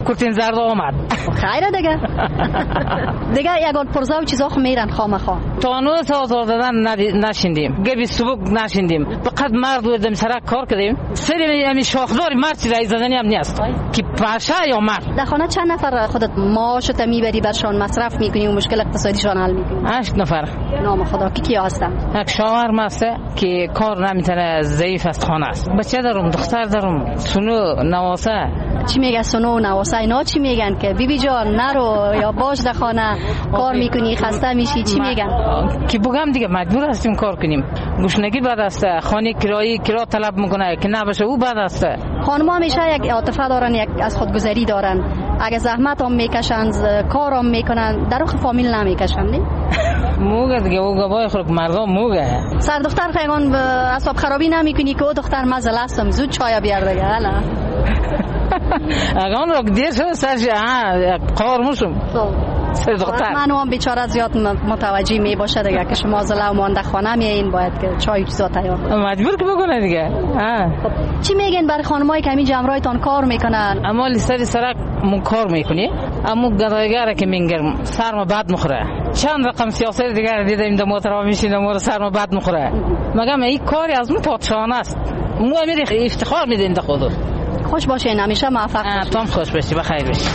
کورتین زرد آمد. خیره دیگه یگان پرزا و چیزا خو میرن خامخا. تا نو آزار دادن نشیندیم، گبی سبک نشیندیم، فقط مرد بودیم سرک کار کردیم. سری همین شاخدار مرد چیزای زدنی هم نیست که پاشه یا مرد. در خانه چند نفر خودت معاشت میبری برشان مصرف میکنی و مشکل اقتصادیشان حل میکنی؟ 8 نفر. نام خدا کیا هستن؟ یک شوهر مسته که کار نمیتونه، ضعیف است، خانه است. بچه دارم، دختر دارم، سونو نواسه. چی میگه سونو و نواسه اینا چی میگن که بیبی جان نرو یا باش در خانه کار میکنی خسته میشی چی میگن؟ که بگم دیگه مجبور هستیم کار کنیم. گوشنگی بد است، خانه کرا طلب میکنه که نباشه او بد است. خانم‌ها همیشه یک عاطفه دارن، یک از خودگذری دارن. اگه زحمت هم میکشن کار هم میکنن در رخ فامیل نمیکشن نه؟ موگه دیگه او گوای خود مردم موگه. سر دختر خیگان اعصاب خرابی نمیکنی که او دختر مزل هستم زود چای بیار دیگه هلا. اگه رو دیر شد سرش قار موشم. سر دختر. من هم بیچاره زیاد متوجه می باشه دیگه که شما زلا و مانده خانه میین باید که چای چیزا تیار. مجبور که بکنه دیگه. خب چی میگن برای خانمایی که همین جمرایتان کار میکنن؟ اما لیسری سرک مون کار میکنی، اما گدایگره که میگرم سرما بد مخوره. چند رقم سیاسی دیگه دیدیم در موتر میشینه مور سرما بد مخوره. مگم این کاری از مو پادشاهانه است. مو امیر افتخار میدین در خودت. خوش باشین همیشه موفق باشین. تام خوش باشی بخیر باشی.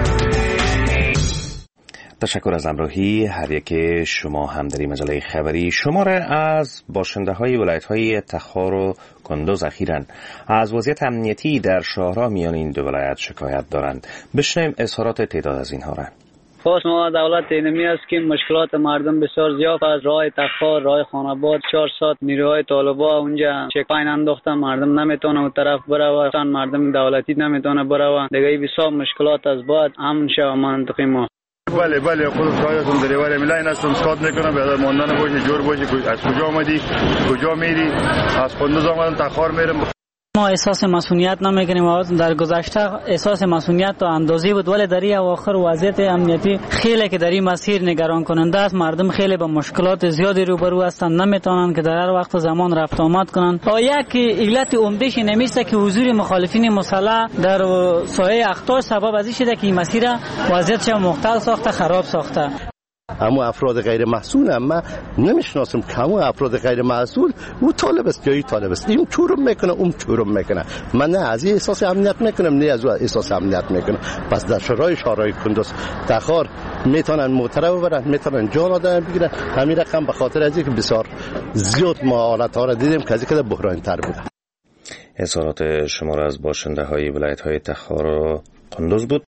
تشکر از همراهی هر یک شما هم در این مجله خبری. شماره از باشنده های ولایت های تخار و کندوز اخیراً از وضعیت امنیتی در شاهراه میان این دو ولایت شکایت دارند. بشنویم اظهارات تعداد از اینها را. خواست ما دولت اینمی است که مشکلات مردم بسیار زیاد از راه تخار، راه خاناباد 4 ساعت نیروهای طالبا اونجا چکپاین انداختن، مردم نمیتونه اون طرف بره، مردم دولتی نمیتونه بره. دیگه بسیار مشکلات از بعد امن شو منطقه ما. بله خودت شایدتون دریوری میلاین هستم اسکات میکنم بیادر ماندن باشی جور باشی از کجا آمدی کجا میری از کندوز آمدم تخار میرم. ما احساس مسئولیت نمیکنیم و در گذشته احساس مسئولیت تا اندازی بود ولی در این اواخر وضعیت امنیتی خیلی که در این مسیر نگران کننده است. مردم خیلی با مشکلات زیادی روبرو هستند، نمیتونن که در هر وقت زمان رفت آمد کنند. یک علت عمده‌اش نمیشه که حضور مخالفین مسلح در سایه اخطار سبب از این شده که این مسیر وضعیتش مختل ساخته، خراب ساخته. اما افراد غیر مسئول اما نمیشناسم که همون افراد غیر مسئول او طالب است یا این طالب است، این چورم میکنه اون چورم میکنه. من نه از این احساس امنیت میکنم نه از اون احساس امنیت میکنم. پس در شهرهای کندوز تخار میتونن موتره ببرن، میتونن جان آدم بگیرن. همین رقم به خاطر از اینکه بسیار زیاد ما حالت ها را دیدیم که از اینکه بحرانی تر بوده. اظهارات شما را از باشنده های ولایت های تخار و کندوز بود.